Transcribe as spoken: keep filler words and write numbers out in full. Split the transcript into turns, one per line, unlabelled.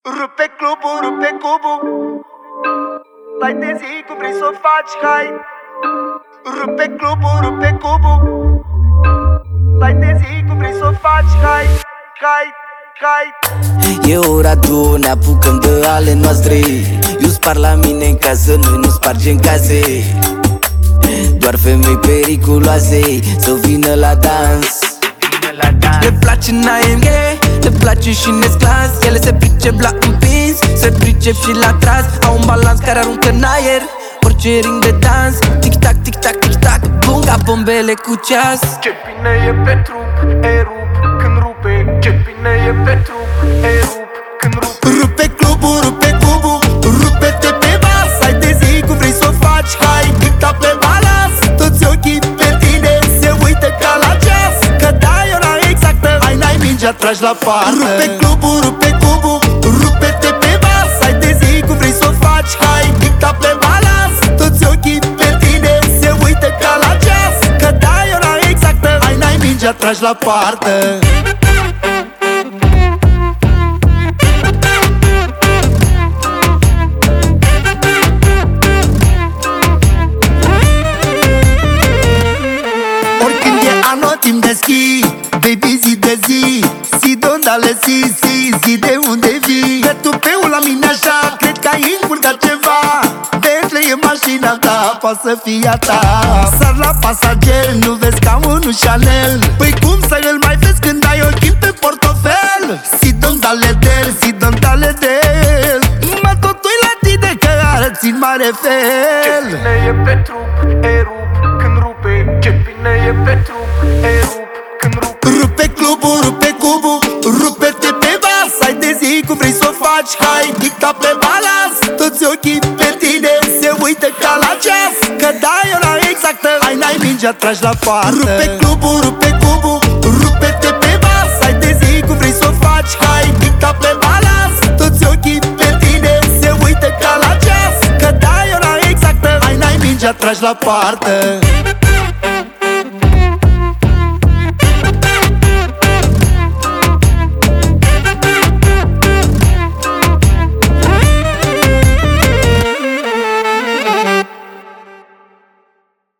Rupe clubul, rupe cubul. Stai de zi cum vrei să o faci, hai. Rupe clubul, rupe cubul. Stai de zi cum vrei să o faci, hai. Hai, hai.
E ora două, ne apucăm de ale noastre. Eu spar la mine în casă, noi nu spargem case. Doar femei periculoase să vină la dans. Le place în A M G, le place și în S-Class. Ele se pricep la împins, se pricep și la tras. Au un balans care aruncă în aer orice ring de dans. Tic-tac, tic-tac, tic-tac, bunga bombele cu ceas.
Ce bine e pe trup, e rup când rupe. Ce bine e pe trup, e rup când rupe.
Rupe clubul, rupe cubul, rupe-te pe bas. Hai de zi cum vrei să o faci, hai, dicta pe balans. Toți ochii pe tine se uită ca la ceas. Că dai ora exactă, hai, n-ai mingea, tragi la poartă. Rupe clubul, rupe cubul, rupe-te pe bas. Hai de zi cum vrei să o faci, hai, dicta pe balans. Toți ochii pe tine se uită ca la ceas. Că dai ora exactă, hai, n-ai mingea, tragi la poartă. Timp de schi, baby, zi de zi. Zi de-unde ales, zi, zi, zi de unde vii. Că tu pe la mine așa, cred că ai încurcat ceva. Bentley e mașina ta, poate să fie a ta. Sar la pasager, nu vezi ca unul Chanel. Păi cum să îl mai vezi când ai ochii pe portofel? Zi de-unde ale del, zi de-unde ale del. Mă tot ui la tine că arăți în mare fel.
Ce bine e pe trup, e rup când rupe. Ce bine e pe trup, e rup când rupe.
Rupe clubul, rupe cubul, rupe-te pe bas. Hai de zi cum vrei să o faci, hai, dicta pe balans. Toți ochii pe tine se uită ca la ceas. Că dai ora exactă, hai, n-ai mingea, tragi la poartă. Rupe clubul, rupe cubul, rupe-te pe bas. Hai de zi cum vrei să o faci, hai, dicta pe balans. Toți ochii pe tine se uită ca la ceas. Că dai ora exactă, hai, n-ai mingea, tragi la poartă.